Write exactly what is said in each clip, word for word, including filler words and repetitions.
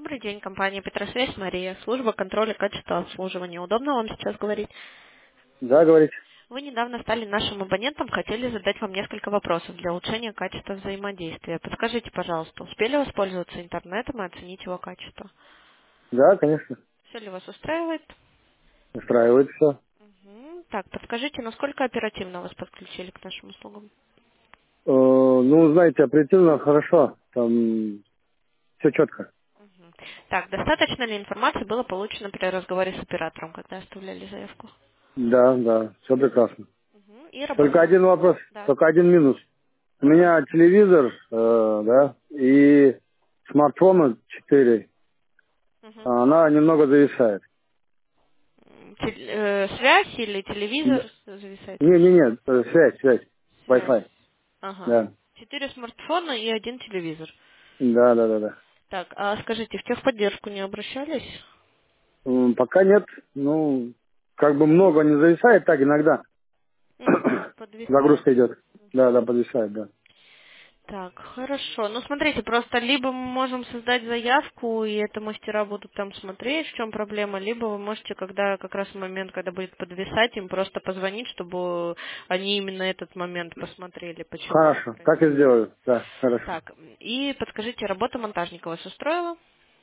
Добрый день, компания Петросвязь, Мария, служба контроля качества обслуживания. Удобно вам сейчас говорить? Да, говорите. Вы недавно стали нашим абонентом, хотели задать вам несколько вопросов для улучшения качества взаимодействия. Подскажите, пожалуйста, успели воспользоваться интернетом и оценить его качество? Да, конечно. Все ли вас устраивает? Устраивает все. Мгм. Так, подскажите, насколько оперативно вас подключили к нашим услугам? Ну, знаете, оперативно хорошо. Там все четко. Мгм. Так, достаточно ли информации было получено при разговоре с оператором, когда оставляли заявку? Да, да, все прекрасно. Мгм. И Только работа... один вопрос, Да. только один минус. У меня телевизор, э, да, и смартфон четыре. Мгм. Она немного зависает. М, тел- э, связь или телевизор Да. зависает? Не-не-не, э, связь, связь, Связь. Wi-Fi. Ага. Да. Четыре смартфона и один телевизор. Да, да, да, да. Так, а скажите, в техподдержку не обращались? М, Пока нет, ну, как бы много не зависает, так иногда Угу, подвисает. загрузка идет. Да, да, подвисает, да. Так, хорошо. Ну, смотрите, просто либо мы можем создать заявку, и это мастера будут там смотреть, в чем проблема, либо вы можете, когда как раз в момент, когда будет подвисать, им просто позвонить, чтобы они именно этот момент посмотрели, почему это Хорошо, так и происходит. сделаю. Да, хорошо. Так, и подскажите, работа монтажника вас устроила?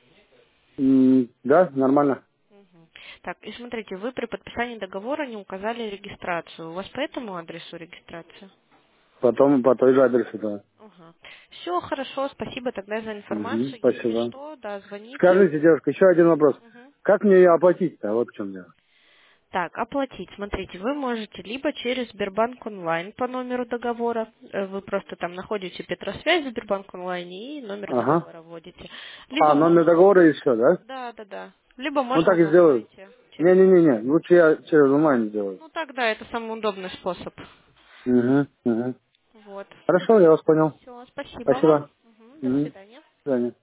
М, Да, нормально. Мгм. Так, и смотрите, вы при подписании договора не указали регистрацию. У вас по этому адресу регистрация? Потом по той же адресу, да. Ага. Все хорошо, спасибо тогда за Мгм, информацию. Если спасибо. что, да, звоните. Скажите, девушка, еще один вопрос. Мгм. Как мне ее оплатить-то? Вот в чем дело. Так, оплатить. Смотрите, вы можете либо через Сбербанк онлайн по номеру договора, э, вы просто там находите Петросвязь в Сбербанк онлайн и номер Ага. договора вводите. А, Либо номер можно, договора и все, да? да, да, да. Либо Ну можно так и на сделаю. сайте через онлайн. Не-не-не-не, лучше я через онлайн сделаю. Ну тогда это самый удобный способ. Угу, угу. Вот. Хорошо, я вас понял. Все, спасибо вам. Спасибо. Мгм, до Угу. До свидания. свидания.